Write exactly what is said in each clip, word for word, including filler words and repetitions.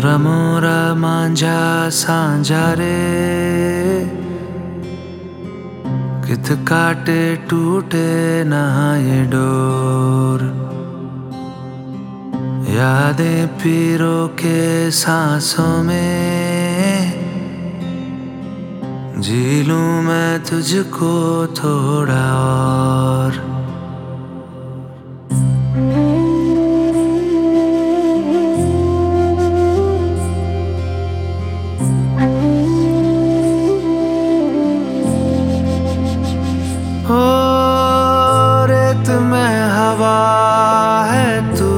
तोरा मोरा मांझा सांझा रे, कित काटे टूटे ना ये डोर। यादें पीरों के सांसों में, जी लूं मैं तुझको थोड़ा और। हो रेत में हवा है तू,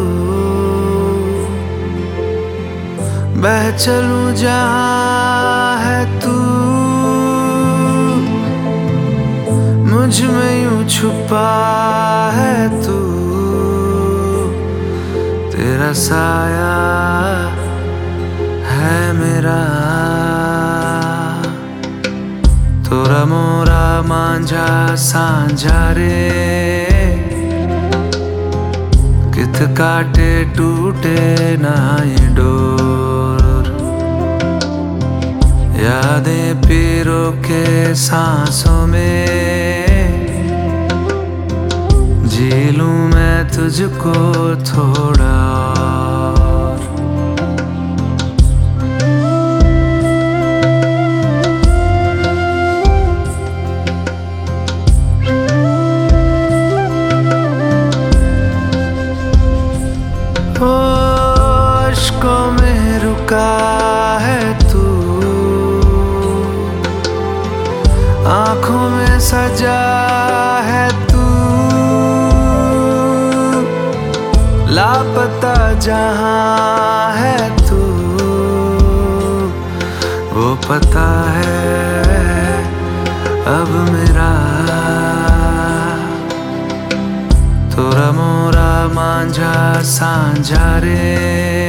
बह चलूं जहां है तू, मुझ में यूं छुपा है तू। तेरा साया है मेरा, तोरा मोरा मांझा सांझा रे, कित काटे टूटे ना ये डोर। यादें पीरों के सांसों में, जी लूं मैं तुझको थोड़ा और। अश्कों में रुका है तू, आँखों में सजा है तू, लापता जहां है तू, वो पता है अब मेरा। तोरा मोरा मांझा सांझा रे,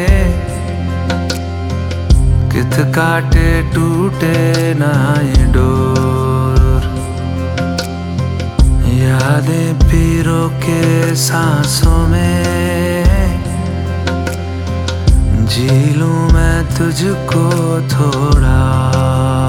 कित काटे टूटे ना ये डोर। यादें पीरों के सांसों में, जी लूं मैं तुझको थोड़ा।